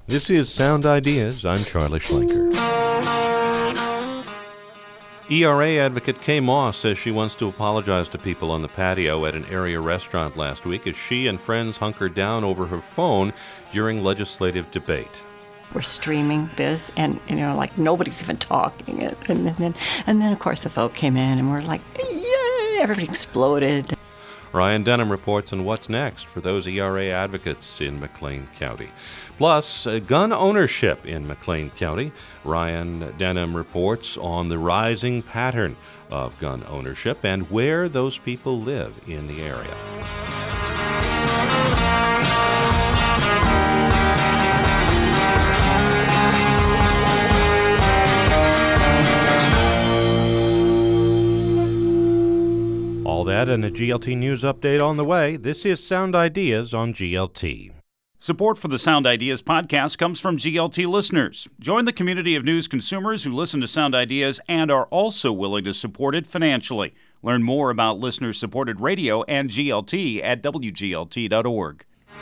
This is Sound Ideas. I'm Charlie Schlenker. ERA advocate Kay Moss says she wants to apologize to people on the patio at an area restaurant last week as she and friends hunkered down over her phone during legislative debate. We're streaming this, and like nobody's even talking. And then of course the vote came in, and we're like, yay! Everybody exploded. Ryan Denham reports on what's next for those ERA advocates in McLean County. Plus, gun ownership in McLean County. Ryan Denham reports on the rising pattern of gun ownership and where those people live in the area. All that and a GLT News update on the way. This is Sound Ideas on GLT. Support for the Sound Ideas podcast comes from GLT listeners. Join the community of news consumers who listen to Sound Ideas and are also willing to support it financially. Learn more about listener-supported radio and GLT at WGLT.org.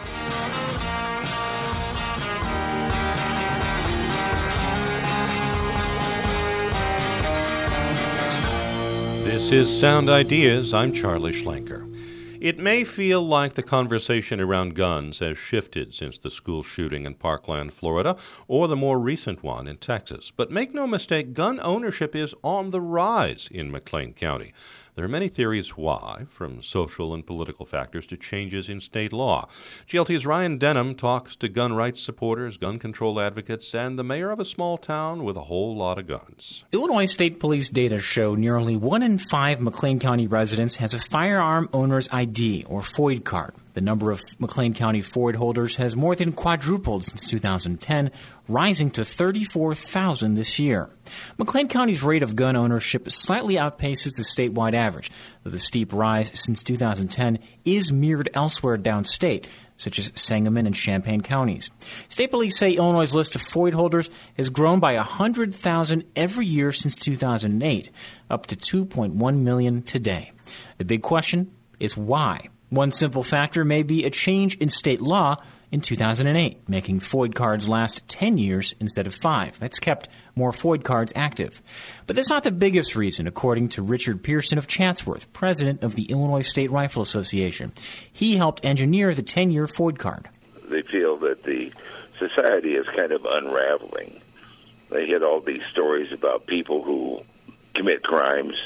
This is Sound Ideas. I'm Charlie Schlenker. It may feel like the conversation around guns has shifted since the school shooting in Parkland, Florida, or the more recent one in Texas. But make no mistake, gun ownership is on the rise in McLean County. There are many theories why, from social and political factors to changes in state law. GLT's Ryan Denham talks to gun rights supporters, gun control advocates, and the mayor of a small town with a whole lot of guns. Illinois State Police data show nearly 1 in 5 McLean County residents has a firearm owner's ID, or FOID card. The number of McLean County FOID holders has more than quadrupled since 2010, rising to 34,000 this year. McLean County's rate of gun ownership slightly outpaces the statewide average, though the steep rise since 2010 is mirrored elsewhere downstate, such as Sangamon and Champaign counties. State police say Illinois' list of FOID holders has grown by 100,000 every year since 2008, up to 2.1 million today. The big question is why? One simple factor may be a change in state law in 2008, making FOID cards last 10 years instead of 5. That's kept more FOID cards active. But that's not the biggest reason, according to Richard Pearson of Chatsworth, president of the Illinois State Rifle Association. He helped engineer the 10-year FOID card. They feel that the society is kind of unraveling. They hit all these stories about people who commit crimes,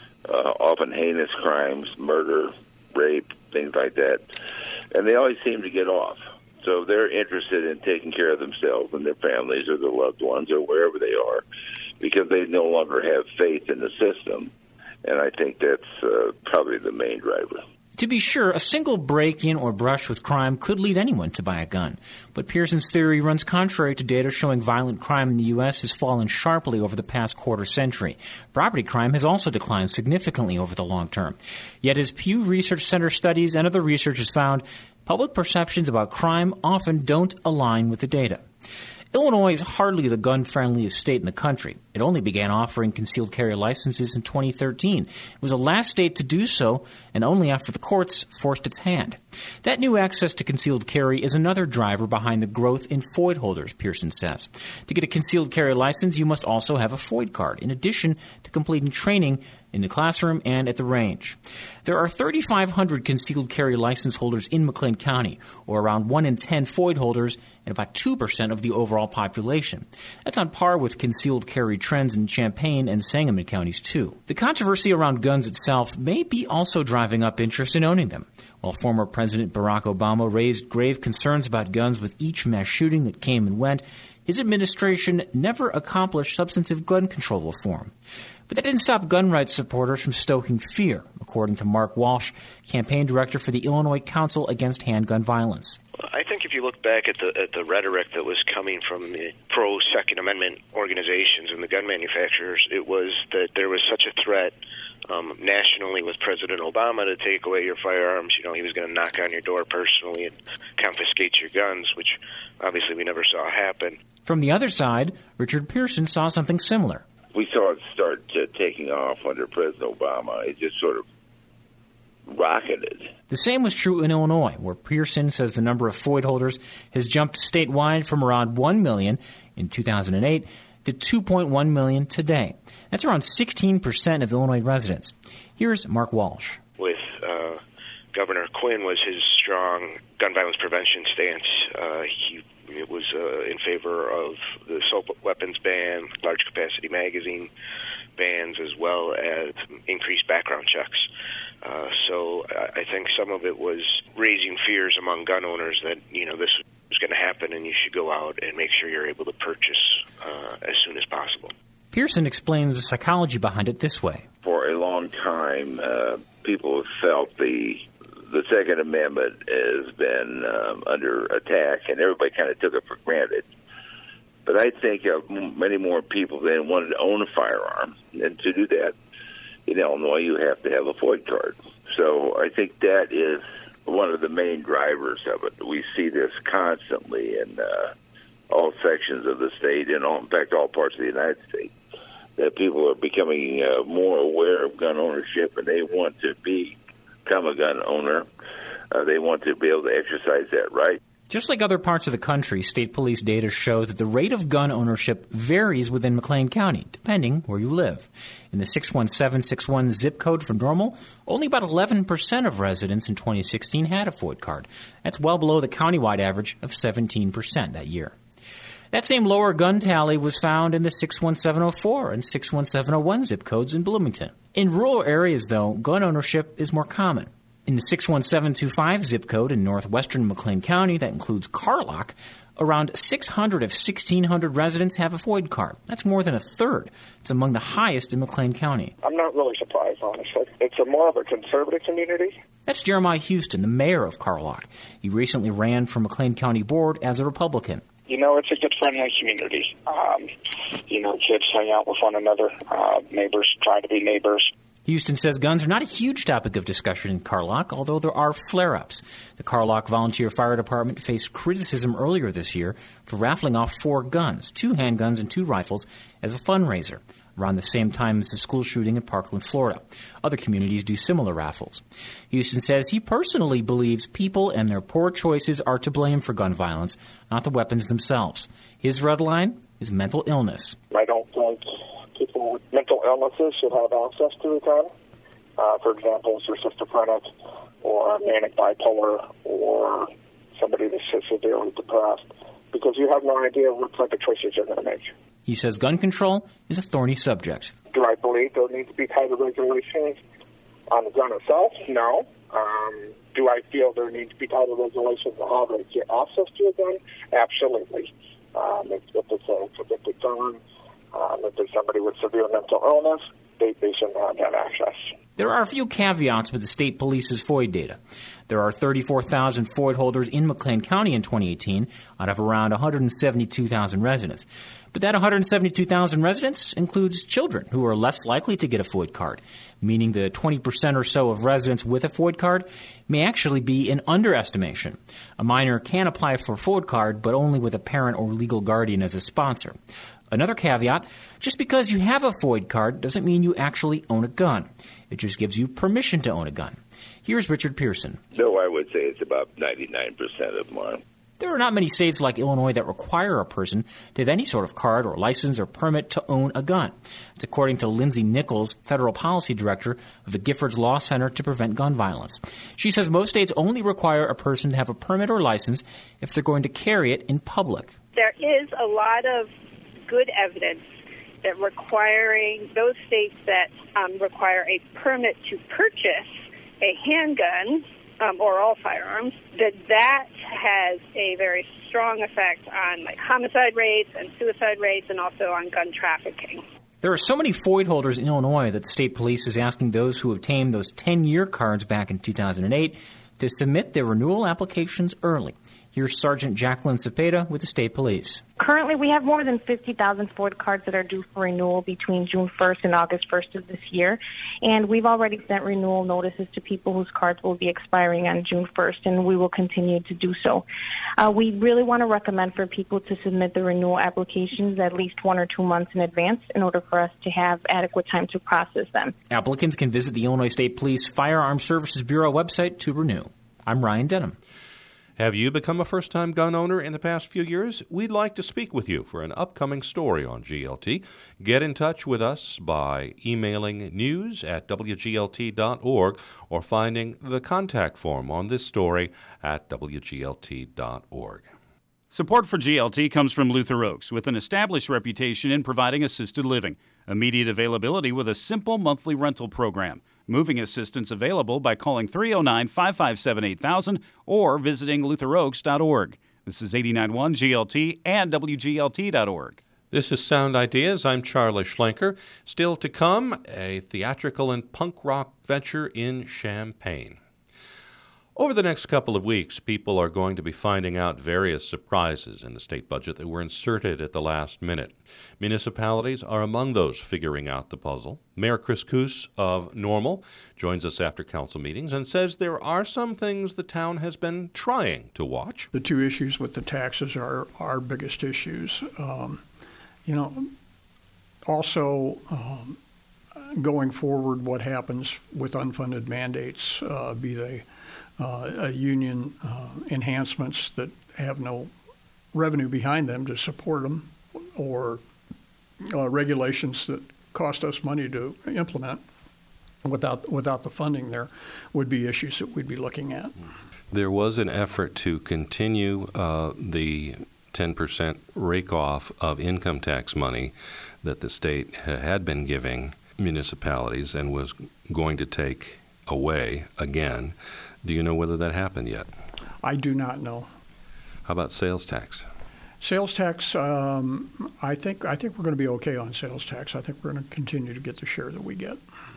often heinous crimes, murder, rape, things like that, and they always seem to get off. So they're interested in taking care of themselves and their families or their loved ones or wherever they are because they no longer have faith in the system, and I think that's probably the main driver. To be sure, a single break-in or brush with crime could lead anyone to buy a gun. But Pearson's theory runs contrary to data showing violent crime in the U.S. has fallen sharply over the past quarter century. Property crime has also declined significantly over the long term. Yet as Pew Research Center studies and other research has found, public perceptions about crime often don't align with the data. Illinois is hardly the gun-friendliest state in the country. It only began offering concealed carry licenses in 2013. It was the last state to do so, and only after the courts forced its hand. That new access to concealed carry is another driver behind the growth in FOID holders, Pearson says. To get a concealed carry license, you must also have a FOID card, in addition to completing training in the classroom and at the range. There are 3,500 concealed carry license holders in McLean County, or around 1 in 10 FOID holders, and about 2% of the overall population. That's on par with concealed carry trends in Champaign and Sangamon counties, too. The controversy around guns itself may be also driving up interest in owning them. While former President Barack Obama raised grave concerns about guns with each mass shooting that came and went, his administration never accomplished substantive gun control reform. But that didn't stop gun rights supporters from stoking fear, according to Mark Walsh, campaign director for the Illinois Council Against Handgun Violence. I think if you look back at the rhetoric that was coming from the pro-Second Amendment organizations and the gun manufacturers, it was that there was such a threat nationally with President Obama to take away your firearms. You know, he was going to knock on your door personally and confiscate your guns, which obviously we never saw happen. From the other side, Richard Pearson saw something similar. We saw it start taking off under President Obama. It just sort of rocketed. The same was true in Illinois, where Pearson says the number of FOID holders has jumped statewide from around 1 million in 2008 to 2.1 million today. That's around 16% of Illinois residents. Here's Mark Walsh. With Governor Quinn was his strong gun violence prevention stance. He was in favor of the assault weapons ban, large capacity magazine bans, as well as increased background checks. So I think some of it was raising fears among gun owners that, this was going to happen and you should go out and make sure you're able to purchase as soon as possible. Pearson explains the psychology behind it this way. For a long time, people have felt the Second Amendment has been under attack, and everybody kind of took it for granted. But I think many more people then wanted to own a firearm, and to do that, in Illinois, you have to have a FOID card. So I think that is one of the main drivers of it. We see this constantly in all sections of the state, and in fact, all parts of the United States, that people are becoming more aware of gun ownership, and they want to become a gun owner. They want to be able to exercise that right. Just like other parts of the country, state police data show that the rate of gun ownership varies within McLean County, depending where you live. In the 61761 zip code for Normal, only about 11% of residents in 2016 had a FOID card. That's well below the countywide average of 17% that year. That same lower gun tally was found in the 61704 and 61701 zip codes in Bloomington. In rural areas, though, gun ownership is more common. In the 61725 zip code in northwestern McLean County, that includes Carlock, around 600 of 1,600 residents have a FOID card. That's more than a third. It's among the highest in McLean County. I'm not really surprised, honestly. It's more of a conservative community. That's Jeremiah Houston, the mayor of Carlock. He recently ran for McLean County Board as a Republican. It's a good, friendly community. Kids hang out with one another. Neighbors try to be neighbors. Houston says guns are not a huge topic of discussion in Carlock, although there are flare-ups. The Carlock Volunteer Fire Department faced criticism earlier this year for raffling off 4 guns, 2 handguns and 2 rifles, as a fundraiser, around the same time as the school shooting in Parkland, Florida. Other communities do similar raffles. Houston says he personally believes people and their poor choices are to blame for gun violence, not the weapons themselves. His red line is mental illness. I don't think people with mental illnesses should have access to a gun. For example, schizophrenic or manic bipolar or somebody that's severely depressed, because you have no idea what type of choices you're going to make. He says gun control is a thorny subject. Do I believe there need to be tighter regulations on the gun itself? No. Do I feel there need to be tighter regulations on how to get access to a gun? Absolutely. If it's a convicted gun, if there's somebody with severe mental illness, they shouldn't have that access. There are a few caveats with the state police's FOID data. There are 34,000 FOID holders in McLean County in 2018 out of around 172,000 residents. But that 172,000 residents includes children who are less likely to get a FOID card, meaning the 20% or so of residents with a FOID card may actually be an underestimation. A minor can apply for a FOID card, but only with a parent or legal guardian as a sponsor. Another caveat, just because you have a FOID card doesn't mean you actually own a gun. It just gives you permission to own a gun. Here's Richard Pearson. No, I would say it's about 99% of them are. There are not many states like Illinois that require a person to have any sort of card or license or permit to own a gun. It's according to Lindsay Nichols, Federal Policy Director of the Giffords Law Center to Prevent Gun Violence. She says most states only require a person to have a permit or license if they're going to carry it in public. There is a lot of good evidence that requiring those states that require a permit to purchase a handgun or all firearms, that has a very strong effect on homicide rates and suicide rates and also on gun trafficking. There are so many FOID holders in Illinois that the state police is asking those who obtained those 10-year cards back in 2008 to submit their renewal applications early. Here's Sergeant Jacqueline Cepeda with the state police. Currently, we have more than 50,000 Ford cards that are due for renewal between June 1st and August 1st of this year. And we've already sent renewal notices to people whose cards will be expiring on June 1st, and we will continue to do so. We really want to recommend for people to submit the renewal applications at least 1 or 2 months in advance in order for us to have adequate time to process them. Applicants can visit the Illinois State Police Firearms Services Bureau website to renew. I'm Ryan Denham. Have you become a first-time gun owner in the past few years? We'd like to speak with you for an upcoming story on GLT. Get in touch with us by emailing news@wglt.org or finding the contact form on this story at wglt.org. Support for GLT comes from Luther Oaks, with an established reputation in providing assisted living. Immediate availability with a simple monthly rental program. Moving assistance available by calling 309-557-8000 or visiting lutheroaks.org. This is 89.1 GLT and WGLT.org. This is Sound Ideas. I'm Charlie Schlenker. Still to come, a theatrical and punk rock venture in Champaign. Over the next couple of weeks, people are going to be finding out various surprises in the state budget that were inserted at the last minute. Municipalities are among those figuring out the puzzle. Mayor Chris Koos of Normal joins us after council meetings and says there are some things the town has been trying to watch. The two issues with the taxes are our biggest issues. Going forward, what happens with unfunded mandates, be they union enhancements that have no revenue behind them to support them, or regulations that cost us money to implement without the funding, there would be issues that we'd be looking at. There was an effort to continue the 10% rake-off of income tax money that the state had been giving municipalities and was going to take away again. Do you know whether that happened yet? I do not know. How about sales tax? Sales tax, I think we're going to be okay on sales tax. I think we're going to continue to get the share that we get.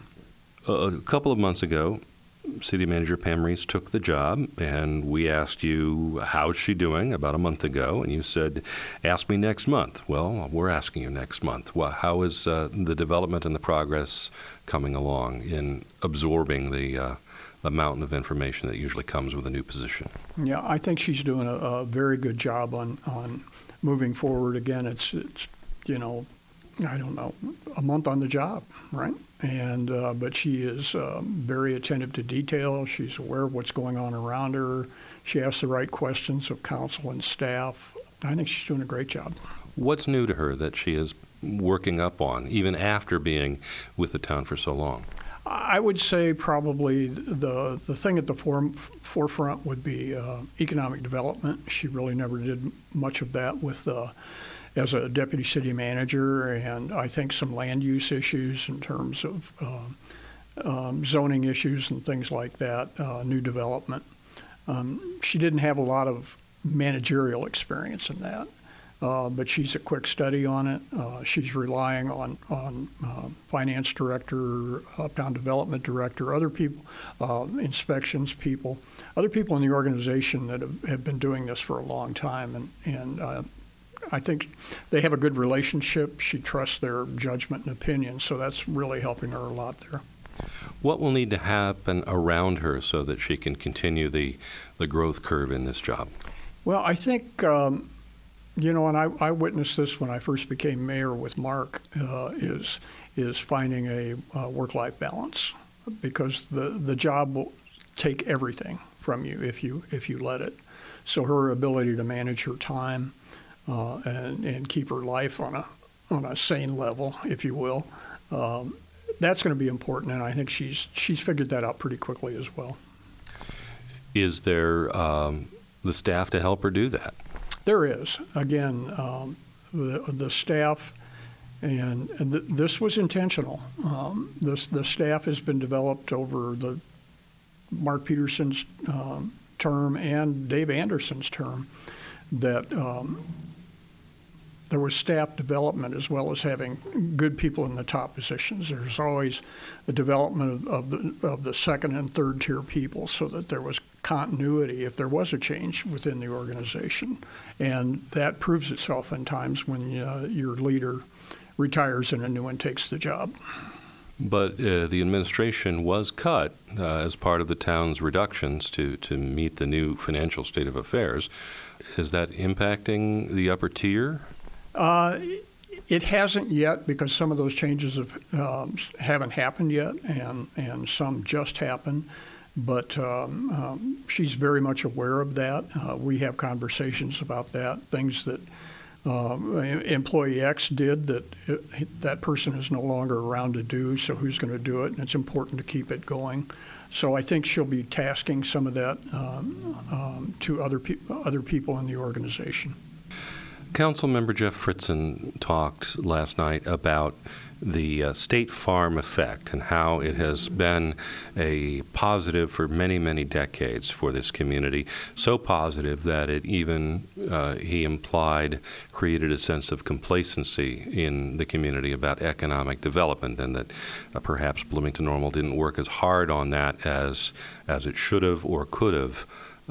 A couple of months ago, City Manager Pam Reese took the job, and we asked you, how's she doing, about a month ago, and you said, ask me next month. Well, we're asking you next month. Well, how is the development and the progress coming along in absorbing the mountain of information that usually comes with a new position? Yeah, I think she's doing a very good job on moving forward. Again, it's I don't know, a month on the job, right? And but she is very attentive to detail. She's aware of what's going on around her. She asks the right questions of council and staff. I think she's doing a great job. What's new to her that she is working up on, even after being with the town for so long? I would say probably the thing at the forefront would be economic development. She really never did much of that with as a deputy city manager, and I think some land use issues in terms of zoning issues and things like that, new development. She didn't have a lot of managerial experience in that. But she's a quick study on it. She's relying on finance director, uptown development director, other people, inspections people, other people in the organization that have been doing this for a long time. And I think they have a good relationship. She trusts their judgment and opinion, so that's really helping her a lot there. What will need to happen around her so that she can continue the growth curve in this job? Well, I think... and I witnessed this when I first became mayor with Mark, is finding a work-life balance, because the job will take everything from you if you let it. So her ability to manage her time and keep her life on a sane level, if you will, that's going to be important, and I think she's figured that out pretty quickly as well. Is there the staff to help her do that? There is. Again, the staff, and this was intentional. The staff has been developed over the Mark Peterson's term and Dave Anderson's term, that there was staff development as well as having good people in the top positions. There's always a development of the second and third tier people, so that there was continuity if there was a change within the organization. And that proves itself in times when your leader retires and a new one takes the job. But the administration was cut as part of the town's reductions to meet the new financial state of affairs. Is that impacting the upper tier? It hasn't yet, because some of those changes haven't happened yet, and some just happened. But she's very much aware of that. We have conversations about that, things that employee X did that person is no longer around to do, so who's going to do it? And it's important to keep it going. So I think she'll be tasking some of that to other people in the organization. Councilmember Jeff Fritzen talked last night about the State Farm effect and how it has been a positive for many, many decades for this community, so positive that it even, he implied, created a sense of complacency in the community about economic development, and that perhaps Bloomington Normal didn't work as hard on that as it should have or could have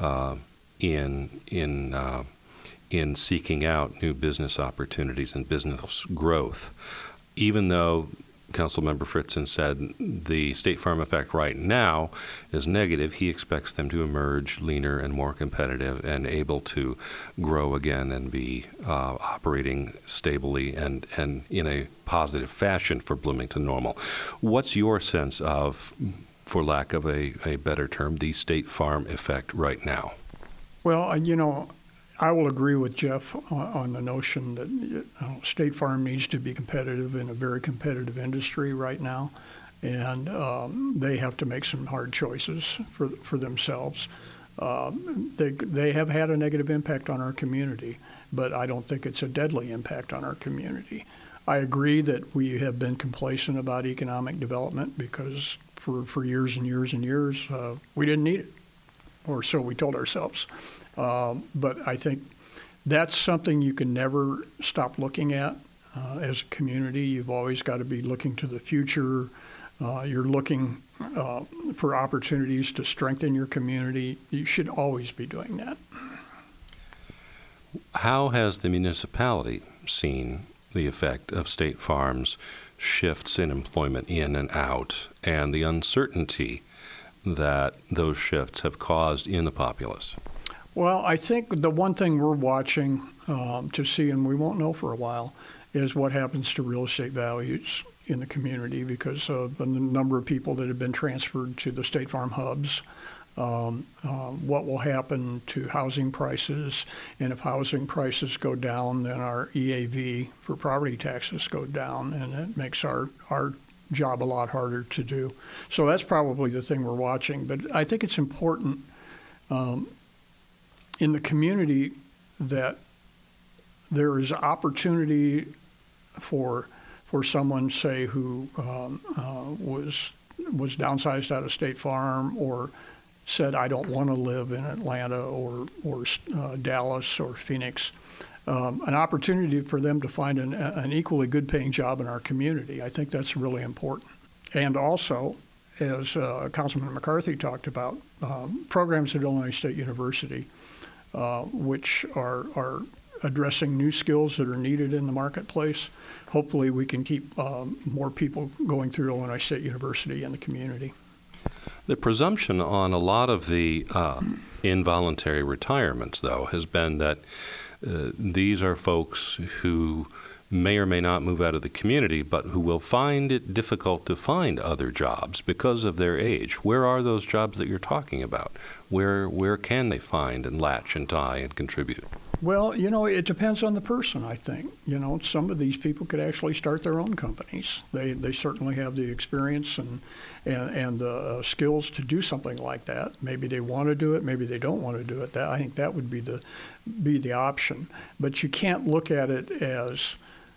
in seeking out new business opportunities and business growth. Even though Councilmember Fritzen said the State Farm effect right now is negative, he expects them to emerge leaner and more competitive and able to grow again and be operating stably and in a positive fashion for Bloomington Normal. What's your sense of, for lack of a better term, the State Farm effect right now? Well, I will agree with Jeff on the notion that State Farm needs to be competitive in a very competitive industry right now, and they have to make some hard choices for themselves. They have had a negative impact on our community, but I don't think it's a deadly impact on our community. I agree that we have been complacent about economic development because for years and years and years we didn't need it, or so we told ourselves. But I think that's something you can never stop looking at as a community. You've always got to be looking to the future. You're looking for opportunities to strengthen your community. You should always be doing that. How has the municipality seen the effect of State Farm's shifts in employment in and out and the uncertainty that those shifts have caused in the populace? Well, I think the one thing we're watching to see, and we won't know for a while, is what happens to real estate values in the community because of the number of people that have been transferred to the State Farm hubs. What will happen to housing prices, and if housing prices go down, then our EAV for property taxes go down, and it makes our job a lot harder to do. So that's probably the thing we're watching. But I think it's important in the community that there is opportunity for someone, say, who was downsized out of State Farm or said, I don't want to live in Atlanta or Dallas or Phoenix, an opportunity for them to find an equally good-paying job in our community. I think that's really important. And also, as Councilman McCarthy talked about, programs at Illinois State University, which are addressing new skills that are needed in the marketplace. Hopefully we can keep more people going through Illinois State University in the community. The presumption on a lot of the involuntary retirements, though, has been that these are folks who may or may not move out of the community, but who will find it difficult to find other jobs because of their age. Where are those jobs that you're talking about? Where can they find and latch and tie and contribute? Well, it depends on the person, I think. Some of these people could actually start their own companies. They certainly have the experience and the skills to do something like that. Maybe they want to do it, maybe they don't want to do it. I think that would be the option. But you can't look at it as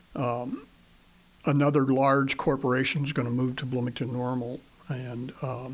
another large corporation is going to move to Bloomington Normal and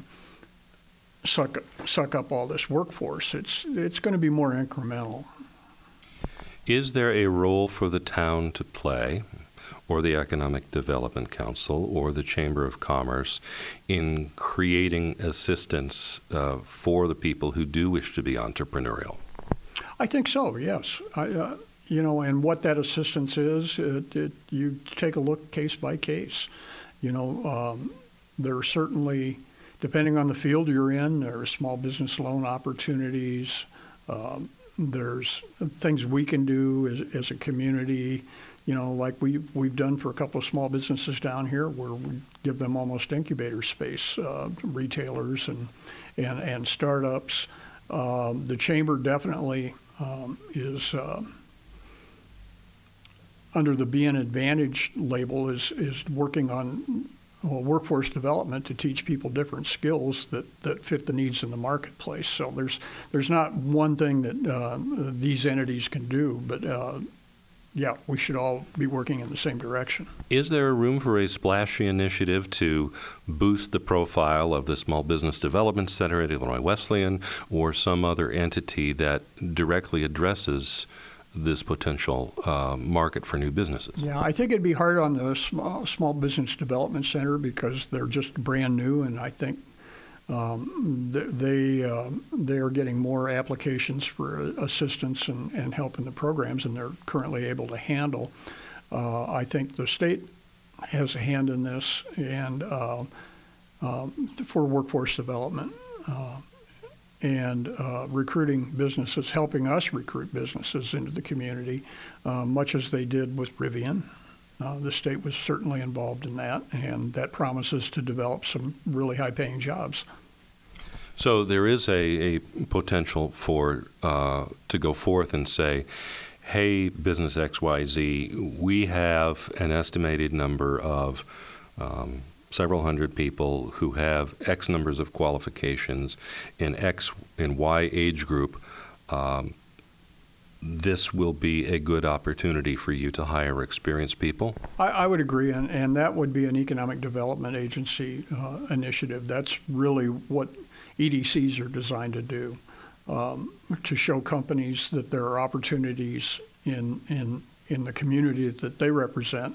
suck up all this workforce. It's going to be more incremental. Is there a role for the town to play or the Economic Development Council or the Chamber of Commerce in creating assistance for the people who do wish to be entrepreneurial? I think so, yes. And what that assistance is, you take a look case by case. There are certainly, depending on the field you're in, there are small business loan opportunities. There's things we can do as a community, like we've done for a couple of small businesses down here where we give them almost incubator space, retailers and startups. The chamber definitely is under the Be an Advantage label is working on workforce development to teach people different skills that fit the needs in the marketplace. So there's not one thing that these entities can do, but we should all be working in the same direction. Is there a room for a splashy initiative to boost the profile of the Small Business Development Center at Illinois Wesleyan or some other entity that directly addresses this potential market for new businesses? Yeah, I think it'd be hard on the Small Business Development Center because they're just brand new, and I think they are getting more applications for assistance and help in the programs than they're currently able to handle. I think the state has a hand in this, and for workforce development. And recruiting businesses, helping us recruit businesses into the community, much as they did with Rivian. The state was certainly involved in that, and that promises to develop some really high-paying jobs. So there is a potential for to go forth and say, hey, business XYZ, we have an estimated number of several hundred people who have X numbers of qualifications in X and Y age group. This will be a good opportunity for you to hire experienced people? I would agree, and that would be an economic development agency initiative. That's really what EDCs are designed to do, to show companies that there are opportunities in the community that they represent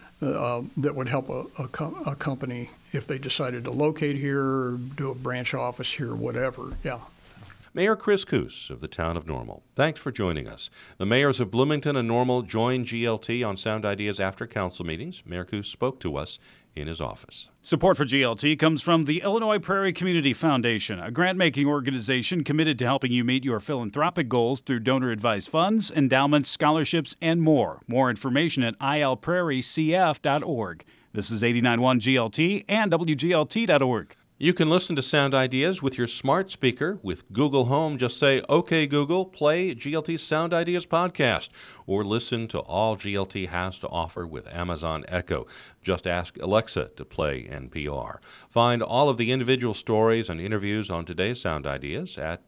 that would help a company if they decided to locate here or do a branch office here, whatever. Yeah. Mayor Chris Koos of the town of Normal, thanks for joining us. The mayors of Bloomington and Normal joined GLT on Sound Ideas after council meetings. Mayor Koos spoke to us in his office. Support for GLT comes from the Illinois Prairie Community Foundation, a grant-making organization committed to helping you meet your philanthropic goals through donor-advised funds, endowments, scholarships, and more. More information at ilprairiecf.org. This is 89.1 GLT and WGLT.org. You can listen to Sound Ideas with your smart speaker. With Google Home, just say, OK, Google, play GLT's Sound Ideas podcast, or listen to all GLT has to offer with Amazon Echo. Just ask Alexa to play NPR. Find all of the individual stories and interviews on today's Sound Ideas at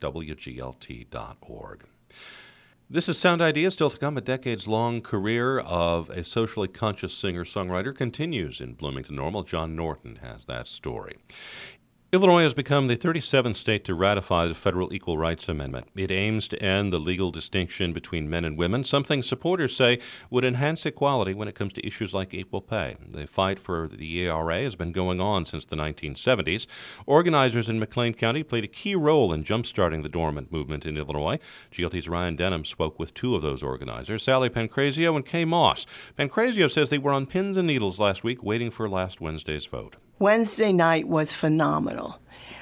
WGLT.org. This is Sound Ideas. Still to come, a decades-long career of a socially conscious singer-songwriter continues in Bloomington Normal. John Norton has that story. Illinois has become the 37th state to ratify the Federal Equal Rights Amendment. It aims to end the legal distinction between men and women, something supporters say would enhance equality when it comes to issues like equal pay. The fight for the ERA has been going on since the 1970s. Organizers in McLean County played a key role in jump-starting the dormant movement in Illinois. GLT's Ryan Denham spoke with two of those organizers, Sally Pancrazio and Kay Moss. Pancrazio says they were on pins and needles last week waiting for last Wednesday's vote. Wednesday night was phenomenal.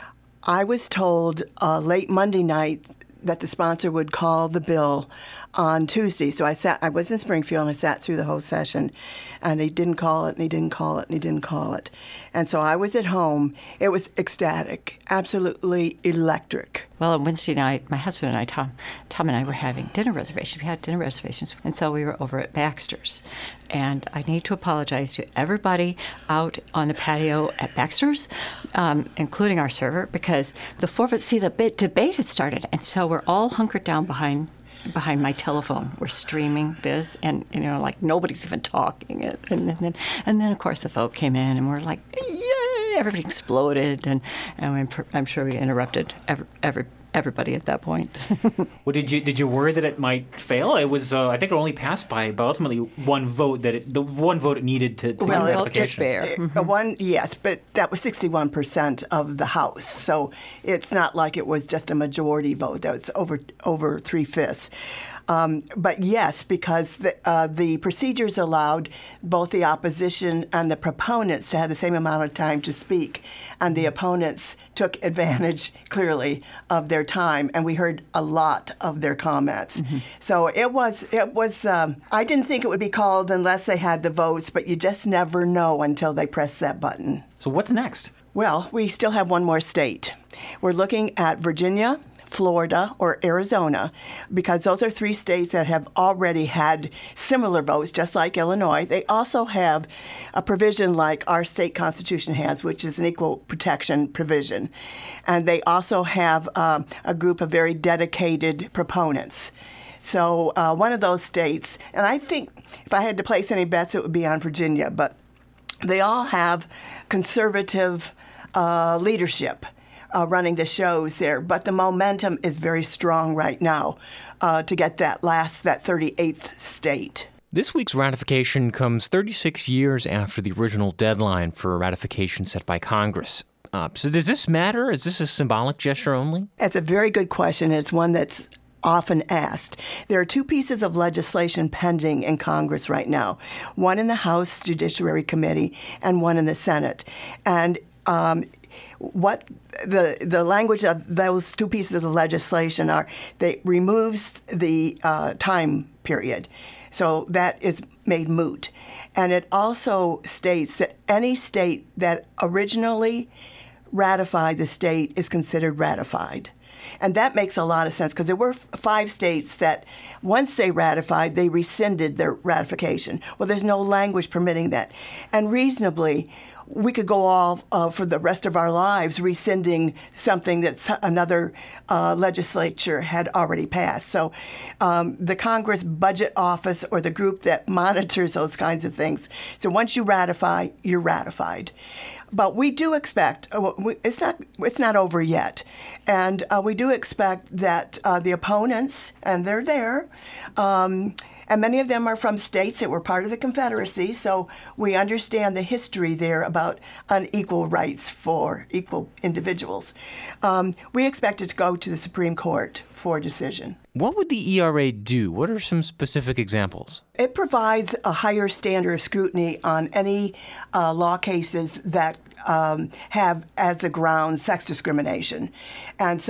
I was told late Monday night that the sponsor would call the bill on Tuesday. So I was in Springfield, and I sat through the whole session, and he didn't call it, and he didn't call it, and he didn't call it. And so I was at home. It was ecstatic, absolutely electric. Well, on Wednesday night, my husband and I, Tom and I were having dinner reservations. We had dinner reservations, and so we were over at Baxter's. And I need to apologize to everybody out on the patio at Baxter's, including our server, because the debate had started, and so we're all hunkered down behind my telephone. We're streaming this, and like nobody's even talking it. And then of course the vote came in, and we're like, yay! Everybody exploded, and I'm sure we interrupted everybody at that point. Well, did you worry that it might fail? It was, I think, it only passed by ultimately one vote the one vote it needed to well, get ratification. Yes, but that was 61% of the House, so it's not like it was just a majority vote. That was over 3/5. But yes, because the procedures allowed both the opposition and the proponents to have the same amount of time to speak, and the opponents took advantage, clearly, of their time, and we heard a lot of their comments. Mm-hmm. So it was. I didn't think it would be called unless they had the votes, but you just never know until they press that button. So what's next? Well, we still have one more state. We're looking at Virginia, Florida, or Arizona, because those are 3 states that have already had similar votes, just like Illinois. They also have a provision like our state constitution has, which is an equal protection provision. And they also have a group of very dedicated proponents. So one of those states, and I think if I had to place any bets, it would be on Virginia, but they all have conservative leadership running the shows there, but the momentum is very strong right now to get that 38th state. This week's ratification comes 36 years after the original deadline for ratification set by Congress. So does this matter? Is this a symbolic gesture only? That's a very good question. It's one that's often asked. There are 2 pieces of legislation pending in Congress right now, one in the House Judiciary Committee and one in the Senate. And what the language of those 2 pieces of legislation are, they removes the time period. So that is made moot. And it also states that any state that originally ratified the state is considered ratified. And that makes a lot of sense because there were 5 states that once they ratified, they rescinded their ratification. Well, there's no language permitting that. And reasonably, we could go all for the rest of our lives rescinding something that another legislature had already passed. So the Congress Budget Office, or the group that monitors those kinds of things, so once you ratify, you're ratified. But we do expect, it's not over yet, and we do expect that the opponents, and they're there, and many of them are from states that were part of the Confederacy, so we understand the history there about unequal rights for equal individuals. We expect it to go to the Supreme Court for a decision. What would the ERA do? What are some specific examples? It provides a higher standard of scrutiny on any law cases that have as a ground sex discrimination, and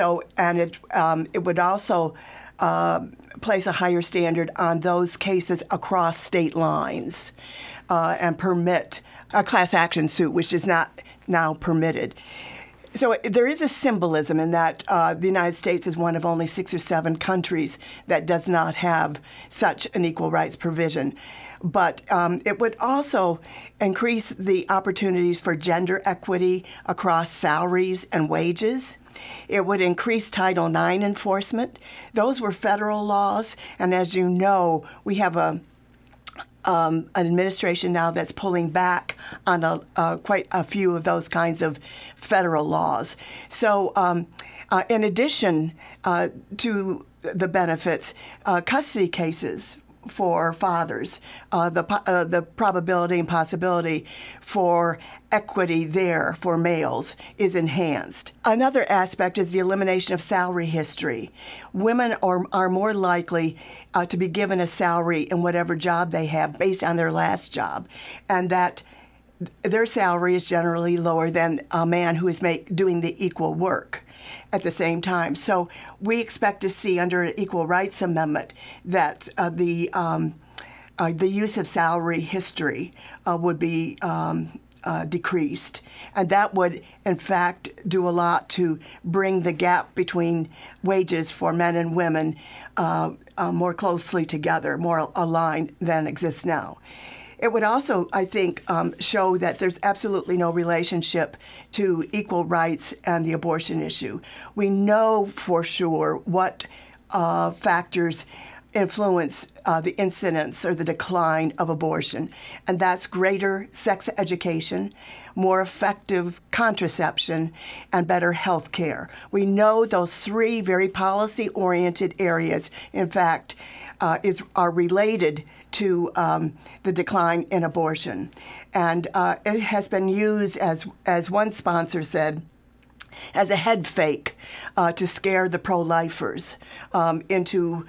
it would also place a higher standard on those cases across state lines and permit a class action suit, which is not now permitted. So there is a symbolism in that the United States is one of only 6 or 7 countries that does not have such an equal rights provision. But it would also increase the opportunities for gender equity across salaries and wages. It would increase Title IX enforcement. Those were federal laws, and as you know, we have an administration now that's pulling back on quite a few of those kinds of federal laws. So in addition to the benefits, custody cases for fathers, the probability and possibility for equity there for males is enhanced. Another aspect is the elimination of salary history. Women are more likely to be given a salary in whatever job they have based on their last job, and that their salary is generally lower than a man who is doing the equal work at the same time. So we expect to see under an Equal Rights Amendment that the use of salary history would be decreased. And that would, in fact, do a lot to bring the gap between wages for men and women more closely together, more aligned than exists now. It would also, I think, show that there's absolutely no relationship to equal rights and the abortion issue. We know for sure what factors influence the incidence or the decline of abortion, and that's greater sex education, more effective contraception, and better health care. We know those three very policy-oriented areas, in fact, are related to the decline in abortion. And it has been used, as one sponsor said, as a head fake to scare the pro-lifers into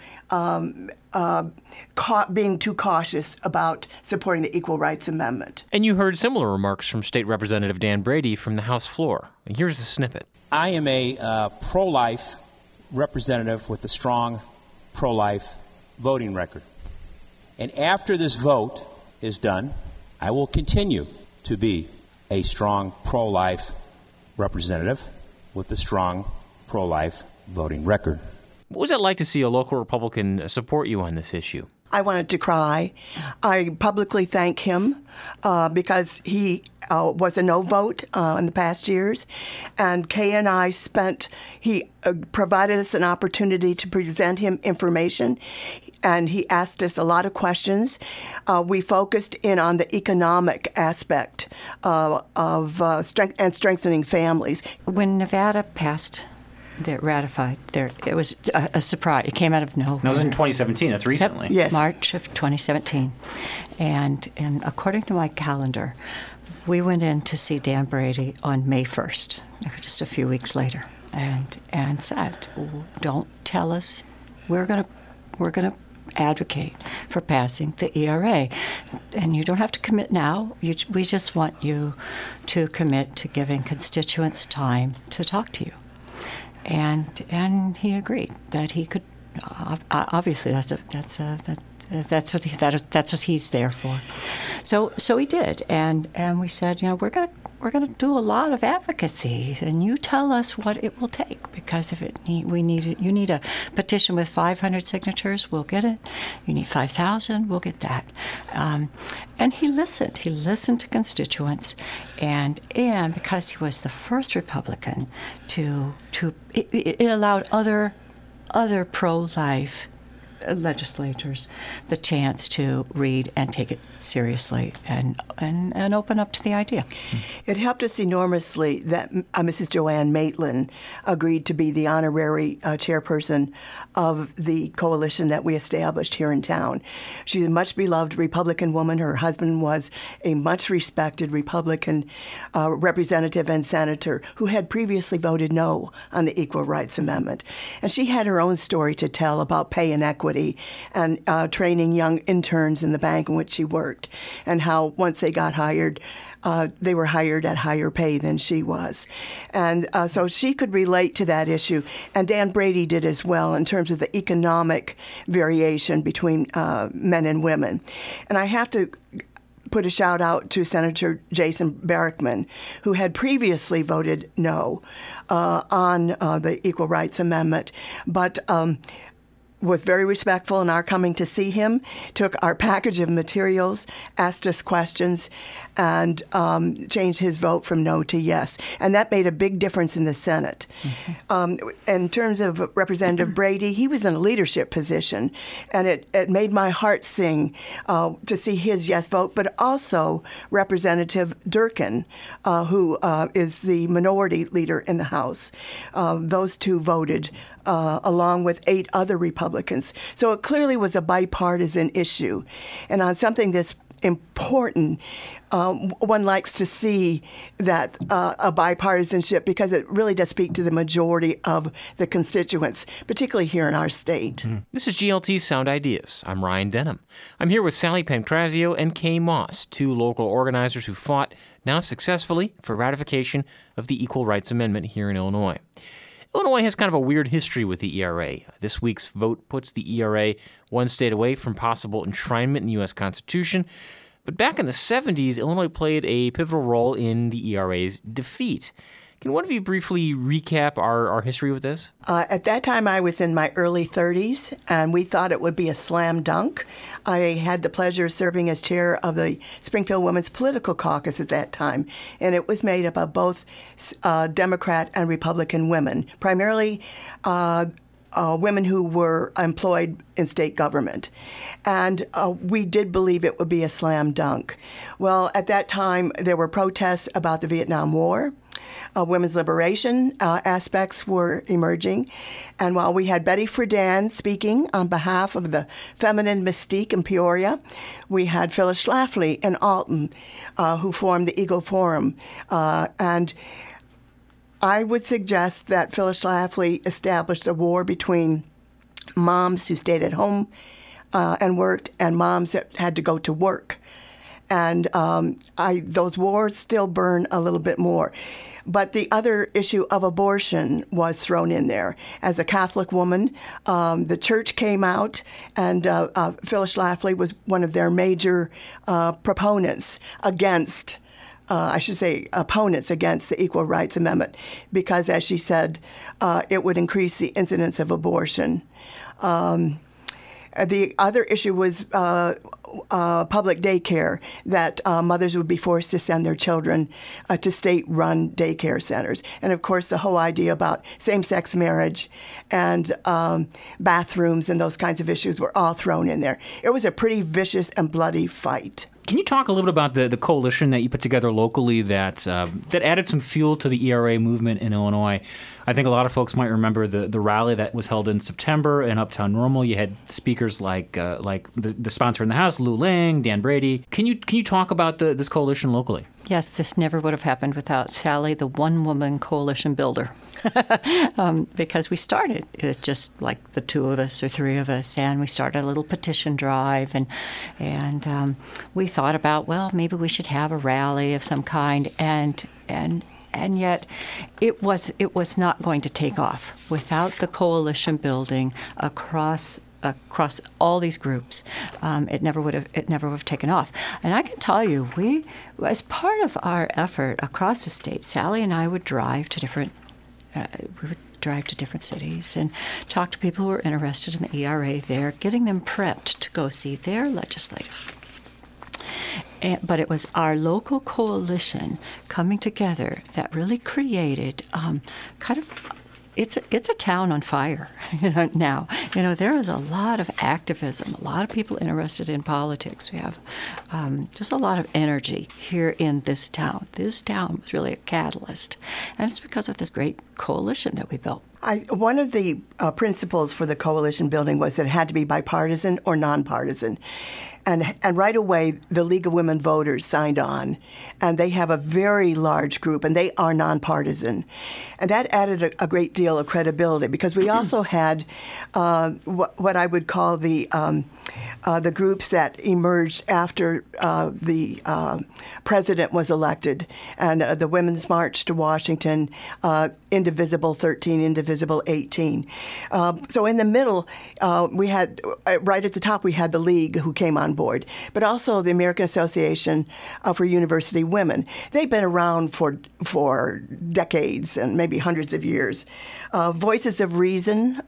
being too cautious about supporting the Equal Rights Amendment. And you heard similar remarks from State Representative Dan Brady from the House floor. And here's a snippet. I am a pro-life representative with a strong pro-life voting record. And after this vote is done, I will continue to be a strong pro-life representative with a strong pro-life voting record. What was it like to see a local Republican support you on this issue? I wanted to cry. I publicly thank him because he was a no vote in the past years. And Kay and I he provided us an opportunity to present him information. And he asked us a lot of questions. We focused in on the economic aspect of strengthening families. When Nevada passed, ratified, it was a surprise. It came out of nowhere. No, it was in 2017. That's recently. Yep. Yes. March of 2017. And according to my calendar, we went in to see Dan Brady on May 1st, just a few weeks later, and said, "Don't tell us we're gonna advocate for passing the ERA, and you don't have to commit now. We just want you to commit to giving constituents time to talk to you." And he agreed that he could. Obviously, that's what he's there for. So he did, and we said, we're gonna do a lot of advocacy, and you tell us what it will take, because if you need a petition with 500 signatures, we'll get it. You need 5,000, we'll get that. And he listened. He listened to constituents, and because he was the first Republican it allowed other pro-life legislators the chance to read and take it seriously and open up to the idea. It helped us enormously that Mrs. Joanne Maitland agreed to be the honorary chairperson of the coalition that we established here in town. She's a much beloved Republican woman. Her husband was a much respected Republican representative and senator who had previously voted no on the Equal Rights Amendment. And she had her own story to tell about pay inequity and training young interns in the bank in which she worked, and how once they got hired, they were hired at higher pay than she was. And so she could relate to that issue. And Dan Brady did as well in terms of the economic variation between men and women. And I have to put a shout out to Senator Jason Barackman, who had previously voted no on the Equal Rights Amendment, but was very respectful in our coming to see him, took our package of materials, asked us questions, and changed his vote from no to yes. And that made a big difference in the Senate. Mm-hmm. In terms of Representative Brady, he was in a leadership position, and it made my heart sing to see his yes vote, but also Representative Durkin, who is the minority leader in the House. Those two voted along with 8 other Republicans. So it clearly was a bipartisan issue. And on something that's important, one likes to see that a bipartisanship, because it really does speak to the majority of the constituents, particularly here in our state. Mm-hmm. This is GLT's Sound Ideas. I'm Ryan Denham. I'm here with Sally Pancrazio and Kay Moss, 2 local organizers who fought, now successfully, for ratification of the Equal Rights Amendment here in Illinois. Illinois has kind of a weird history with the ERA. This week's vote puts the ERA one state away from possible enshrinement in the U.S. Constitution. But back in the 70s, Illinois played a pivotal role in the ERA's defeat. Can one of you briefly recap our history with this? At that time, I was in my early 30s, and we thought it would be a slam dunk. I had the pleasure of serving as chair of the Springfield Women's Political Caucus at that time, and it was made up of both Democrat and Republican women, primarily women who were employed in state government. And we did believe it would be a slam dunk. Well, at that time, there were protests about the Vietnam War. Women's liberation aspects were emerging. And while we had Betty Friedan speaking on behalf of the feminine mystique in Peoria, we had Phyllis Schlafly in Alton, who formed the Eagle Forum. And I would suggest that Phyllis Schlafly established a war between moms who stayed at home and worked and moms that had to go to work. And those wars still burn a little bit more. But the other issue of abortion was thrown in there. As a Catholic woman, the church came out, and Phyllis Schlafly was one of their major proponents against, opponents against the Equal Rights Amendment, because, as she said, it would increase the incidence of abortion. The other issue was public daycare, that mothers would be forced to send their children to state-run daycare centers. And, of course, the whole idea about same-sex marriage and bathrooms and those kinds of issues were all thrown in there. It was a pretty vicious and bloody fight. Can you talk a little bit about the coalition that you put together locally that added some fuel to the ERA movement in Illinois? I think a lot of folks might remember the rally that was held in September in Uptown Normal. You had speakers like the sponsor in the House, Lou Ling, Dan Brady. Can you talk about this coalition locally? Yes, this never would have happened without Sally, the one-woman coalition builder. Because we started just like the two of us or three of us, and we started a little petition drive, and we thought about, well, maybe we should have a rally of some kind, and yet it was not going to take off without the coalition building across all these groups. It never would have taken off. And I can tell you, we, as part of our effort across the state, Sally and I would drive to different cities and talk to people who were interested in the ERA there, getting them prepped to go see their legislator. But it was our local coalition coming together that really created it's a town on fire, now. There is a lot of activism, a lot of people interested in politics. We have just a lot of energy here in this town. This town was really a catalyst, and it's because of this great coalition that we built. One of the principles for the coalition building was that it had to be bipartisan or nonpartisan. And right away, the League of Women Voters signed on, and they have a very large group, and they are nonpartisan. And that added a great deal of credibility, because we also had what I would call the groups that emerged after the president was elected, and the Women's March to Washington, Indivisible 13, Indivisible 18. So in the middle, we had, right at the top, we had the League, who came on board, but also the American Association for University Women. They've been around for decades and maybe hundreds of years. Voices of Reason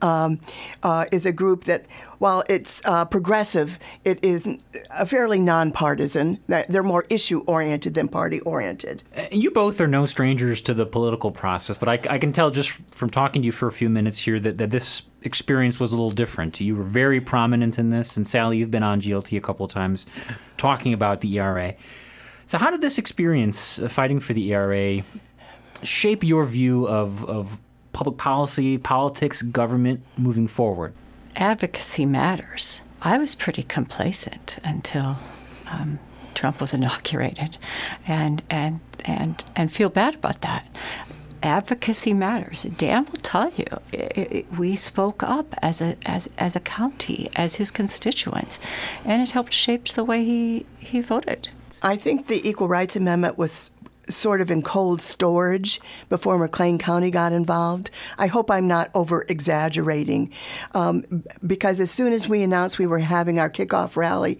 is a group that, while it's progressive, it is fairly nonpartisan. They're more issue-oriented than party-oriented. You both are no strangers to the political process, but I can tell just from talking to you for a few minutes here that this experience was a little different. You were very prominent in this, and Sally, you've been on GLT a couple of times talking about the ERA. So how did this experience, fighting for the ERA, shape your view of public policy, politics, government moving forward? Advocacy matters. I was pretty complacent until Trump was inaugurated, and feel bad about that. Advocacy matters. Dan will tell you, we spoke up as a county, as his constituents, and it helped shape the way he voted. I think the Equal Rights Amendment was sort of in cold storage before McLean County got involved. I hope I'm not over-exaggerating, because as soon as we announced we were having our kickoff rally,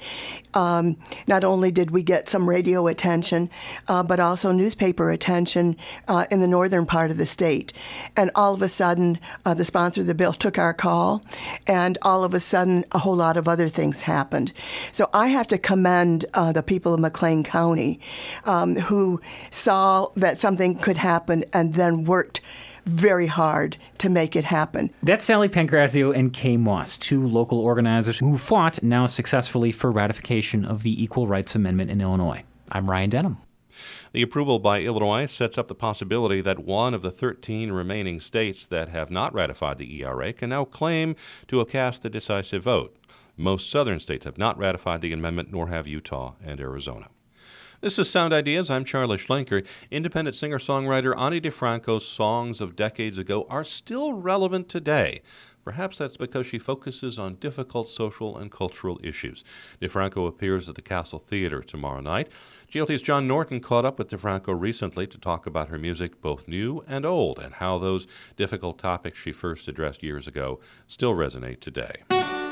not only did we get some radio attention, but also newspaper attention in the northern part of the state. And all of a sudden, the sponsor of the bill took our call, and all of a sudden, a whole lot of other things happened. So I have to commend the people of McLean County who saw that something could happen and then worked very hard to make it happen. That's Sally Pancrazio and Kay Moss, two local organizers who fought now successfully for ratification of the Equal Rights Amendment in Illinois. I'm Ryan Denham. The approval by Illinois sets up the possibility that one of the 13 remaining states that have not ratified the ERA can now claim to have cast the decisive vote. Most southern states have not ratified the amendment, nor have Utah and Arizona. This is Sound Ideas. I'm Charlie Schlenker. Independent singer-songwriter Ani DiFranco's songs of decades ago are still relevant today. Perhaps that's because she focuses on difficult social and cultural issues. DiFranco appears at the Castle Theater tomorrow night. GLT's John Norton caught up with DiFranco recently to talk about her music, both new and old, and how those difficult topics she first addressed years ago still resonate today.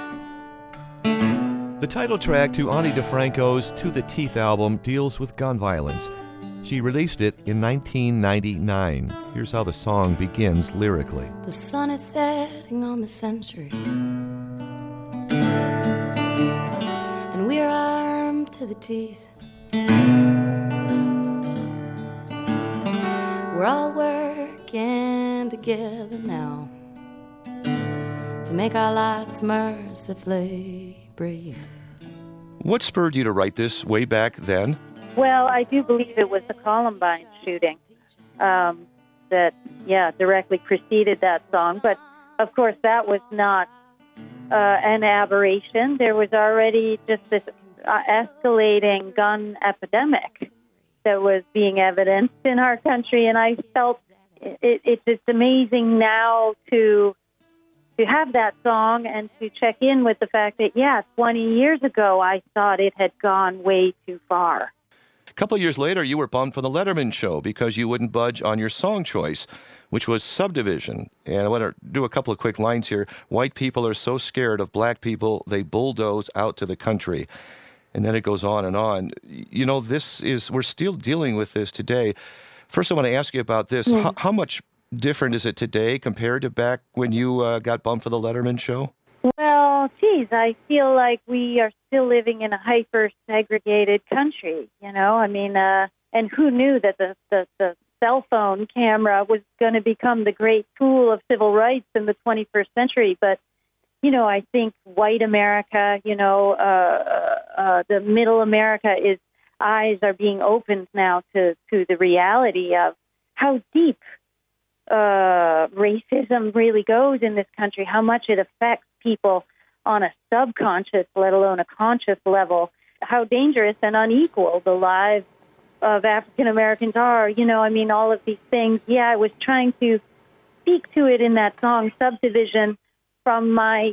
The title track to Ani DiFranco's To the Teeth album deals with gun violence. She released it in 1999. Here's how the song begins lyrically. The sun is setting on the century, and we're armed to the teeth. We're all working together now to make our lives mercifully brief. What spurred you to write this way back then? Well, I do believe it was the Columbine shooting that directly preceded that song. But, of course, that was not an aberration. There was already just this escalating gun epidemic that was being evidenced in our country. And I felt it's just amazing now to have that song and to check in with the fact that, 20 years ago, I thought it had gone way too far. A couple of years later, you were bumped from the Letterman show because you wouldn't budge on your song choice, which was Subdivision. And I want to do a couple of quick lines here. White people are so scared of black people, they bulldoze out to the country. And then it goes on and on. You know, we're still dealing with this today. First, I want to ask you about this. How much different is it today compared to back when you got bumped for the Letterman show? Well, I feel like we are still living in a hyper-segregated country, you know? I mean, and who knew that the cell phone camera was going to become the great tool of civil rights in the 21st century? But, you know, I think white America, the middle America, eyes are being opened now to the reality of how deep racism really goes in this country, how much it affects people on a subconscious, let alone a conscious level, how dangerous and unequal the lives of African Americans are. You know, I mean, all of these things. Yeah, I was trying to speak to it in that song, Subdivision, from my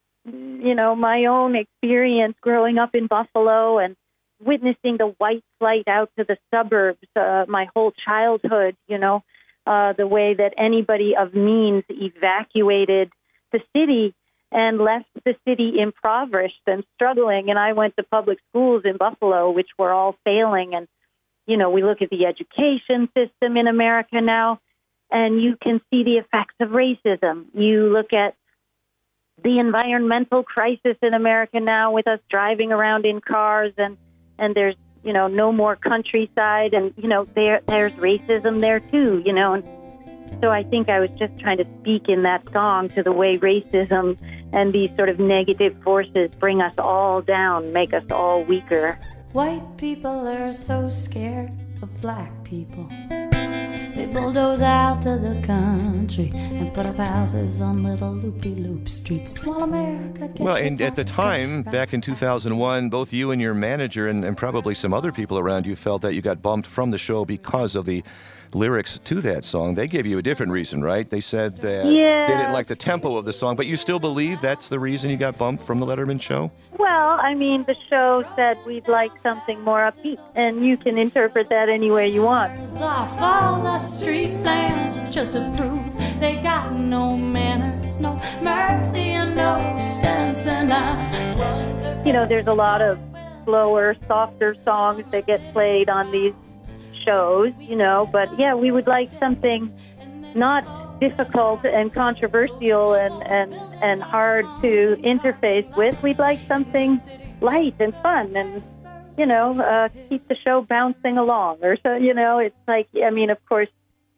own experience growing up in Buffalo and witnessing the white flight out to the suburbs my whole childhood, the way that anybody of means evacuated the city and left the city impoverished and struggling. And I went to public schools in Buffalo, which were all failing. And, we look at the education system in America now, and you can see the effects of racism. You look at the environmental crisis in America now with us driving around in cars, and there's, no more countryside, and, there's racism there too, and so I think I was just trying to speak in that song to the way racism and these sort of negative forces bring us all down, make us all weaker. White people are so scared of black people. They bulldoze out to the country and put up houses on little loopy-loop streets while America gets... Well, and at the time, back in 2001, both you and your manager and probably some other people around you felt that you got bumped from the show because of the lyrics to that song. They gave you a different reason, right? They said that they didn't like the tempo of the song, but you still believe that's the reason you got bumped from the Letterman show? Well, I mean, the show said we'd like something more upbeat, and you can interpret that any way you want. Off all the street lamps just to prove they got no manners, no mercy, and no sense. And there's a lot of slower, softer songs that get played on these shows, but yeah, we would like something not difficult and controversial and hard to interface with. We'd like something light and fun and, keep the show bouncing along. Or so, it's like, I mean, of course,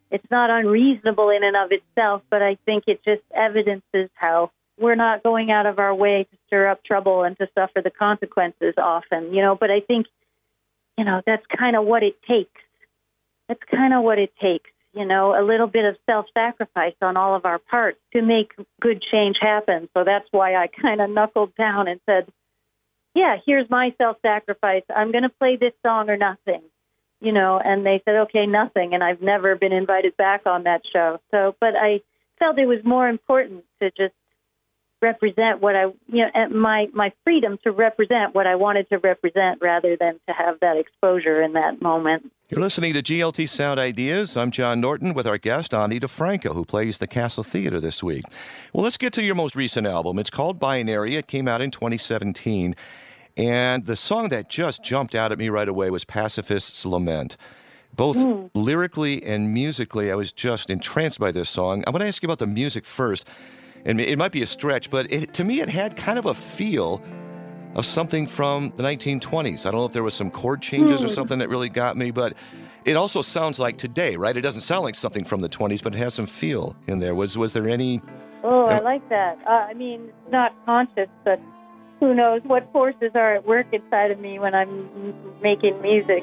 it's not unreasonable in and of itself, but I think it just evidences how we're not going out of our way to stir up trouble and to suffer the consequences often, But I think, that's kind of what it takes. That's kind of what it takes, a little bit of self-sacrifice on all of our parts to make good change happen. So that's why I kind of knuckled down and said, yeah, here's my self-sacrifice. I'm going to play this song or nothing, and they said, okay, nothing. And I've never been invited back on that show. But I felt it was more important to just represent what my freedom to represent what I wanted to represent rather than to have that exposure in that moment. You're listening to GLT Sound Ideas. I'm John Norton with our guest, Ani DeFranco, who plays the Castle Theater this week. Well, let's get to your most recent album. It's called Binary. It came out in 2017. And the song that just jumped out at me right away was Pacifist's Lament. Both lyrically and musically, I was just entranced by this song. I'm going to ask you about the music first. And it might be a stretch, but to me it had kind of a feel of something from the 1920s. I don't know if there was some chord changes or something that really got me, but it also sounds like today, right? It doesn't sound like something from the 20s, but it has some feel in there. Was there any... Oh, I like that. It's not conscious, but who knows what forces are at work inside of me when I'm making music,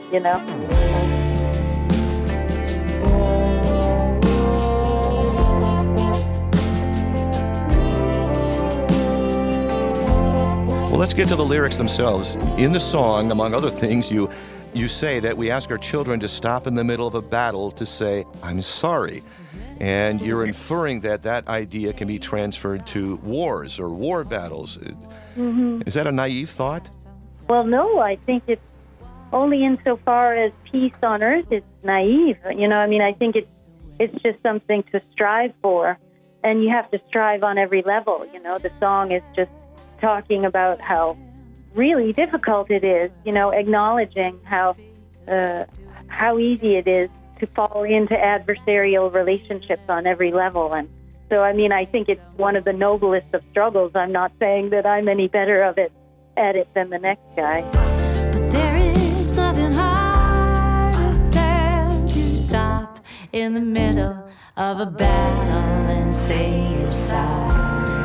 Well, let's get to the lyrics themselves. In the song, among other things, you say that we ask our children to stop in the middle of a battle to say, I'm sorry. And you're inferring that idea can be transferred to wars or war battles. Is that a naive thought? Well, no, I think it's only insofar as peace on earth is naive. I think it's just something to strive for, and you have to strive on every level. The song is just talking about how really difficult it is, acknowledging how easy it is to fall into adversarial relationships on every level. And so, I think it's one of the noblest of struggles. I'm not saying that I'm any better at it than the next guy. But there is nothing harder than to stop in the middle of a battle and say you're sorry.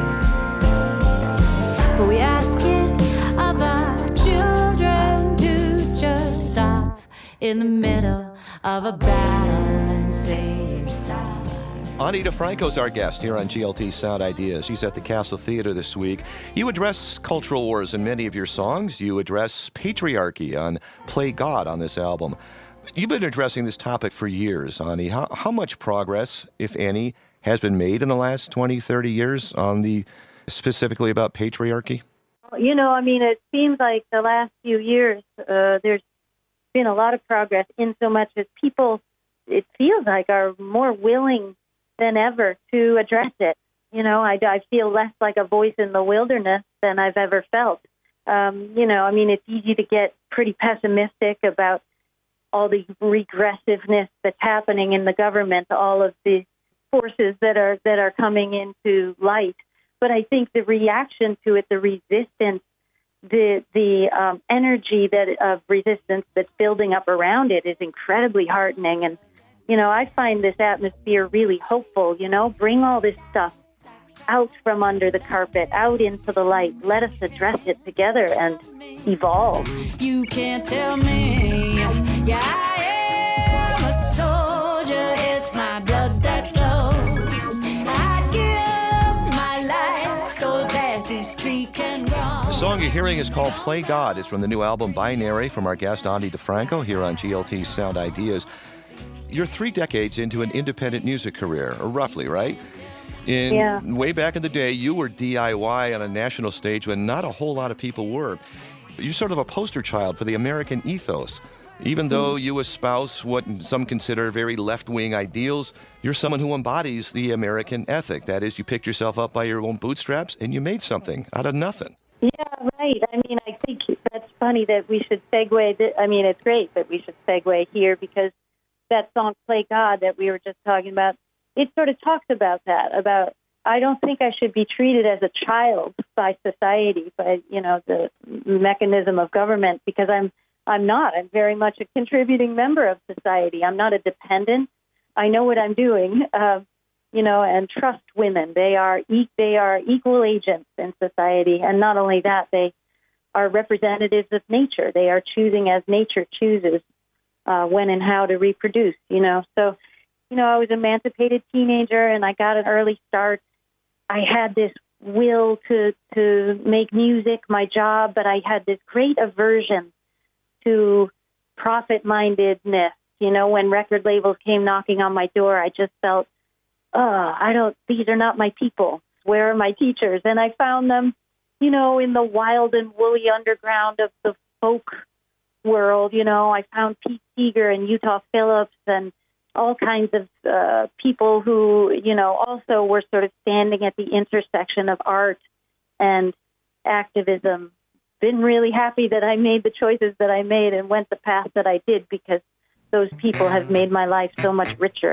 But we ask it of our children to just stop in the middle of a battle and say you're sorry. Ani DeFranco's our guest here on GLT Sound Ideas. She's at the Castle Theater this week. You address cultural wars in many of your songs. You address patriarchy on Play God on this album. You've been addressing this topic for years, Ani. How much progress, if any, has been made in the last 20, 30 years on specifically about patriarchy? It seems like the last few years there's been a lot of progress in so much as people, it feels like, are more willing than ever to address it. I feel less like a voice in the wilderness than I've ever felt. It's easy to get pretty pessimistic about all the regressiveness that's happening in the government, all of the forces that are coming into light. But I think the reaction to it, the resistance, the energy of resistance that's building up around it is incredibly heartening. And, I find this atmosphere really hopeful, bring all this stuff out from under the carpet, out into the light. Let us address it together and evolve. You can't tell me, yeah, I am a soldier, it's my blood that flows. I give my life so that this tree can grow. The song you're hearing is called Play God. It's from the new album Binary from our guest Ani DeFranco here on GLT Sound Ideas. You're 3 decades into an independent music career, or roughly, right? Way back in the day, you were DIY on a national stage when not a whole lot of people were. You're sort of a poster child for the American ethos. Even though you espouse what some consider very left-wing ideals, you're someone who embodies the American ethic. That is, you picked yourself up by your own bootstraps and you made something out of nothing. Yeah, right. I think that's funny that we should segue. It's great that we should segue here because that song, Play God, that we were just talking about, it sort of talks about that, about I don't think I should be treated as a child by society, by, the mechanism of government, because I'm not. I'm very much a contributing member of society. I'm not a dependent. I know what I'm doing, and trust women. They are equal agents in society. And not only that, they are representatives of nature. They are choosing as nature chooses when and how to reproduce, So, I was an emancipated teenager, and I got an early start. I had this will to make music my job, but I had this great aversion to profit-mindedness. When record labels came knocking on my door, I just felt, these are not my people. Where are my teachers? And I found them, in the wild and woolly underground of the folk world. I found Pete Seeger and Utah Phillips and all kinds of people who, also were sort of standing at the intersection of art and activism. Been really happy that I made the choices that I made and went the path that I did, because those people have made my life so much richer.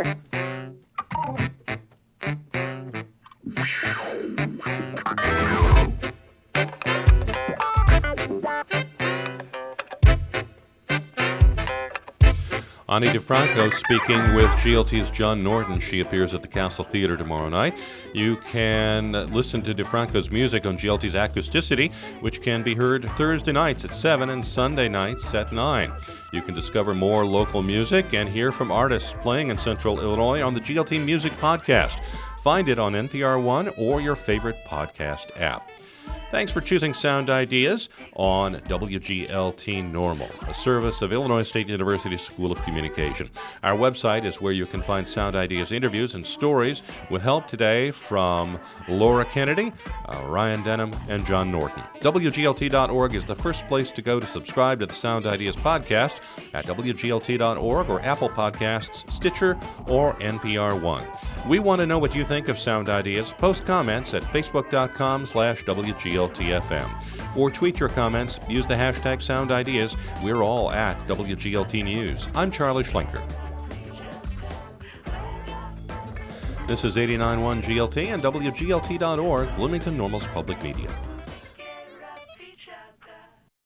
Ani DiFranco speaking with GLT's John Norton. She appears at the Castle Theater tomorrow night. You can listen to DiFranco's music on GLT's Acousticity, which can be heard Thursday nights at 7 and Sunday nights at 9. You can discover more local music and hear from artists playing in Central Illinois on the GLT Music Podcast. Find it on NPR One or your favorite podcast app. Thanks for choosing Sound Ideas on WGLT Normal, a service of Illinois State University School of Communication. Our website is where you can find Sound Ideas interviews and stories with help today from Laura Kennedy, Ryan Denham, and John Norton. WGLT.org is the first place to go to subscribe to the Sound Ideas podcast at WGLT.org or Apple Podcasts, Stitcher, or NPR One. We want to know what you think of Sound Ideas. Post comments at Facebook.com/WGLTFM. Or tweet your comments. Use the hashtag Sound Ideas. We're all at WGLT News. I'm Charlie Schlenker. This is 89.1 GLT and WGLT.org, Bloomington Normal's Public Media.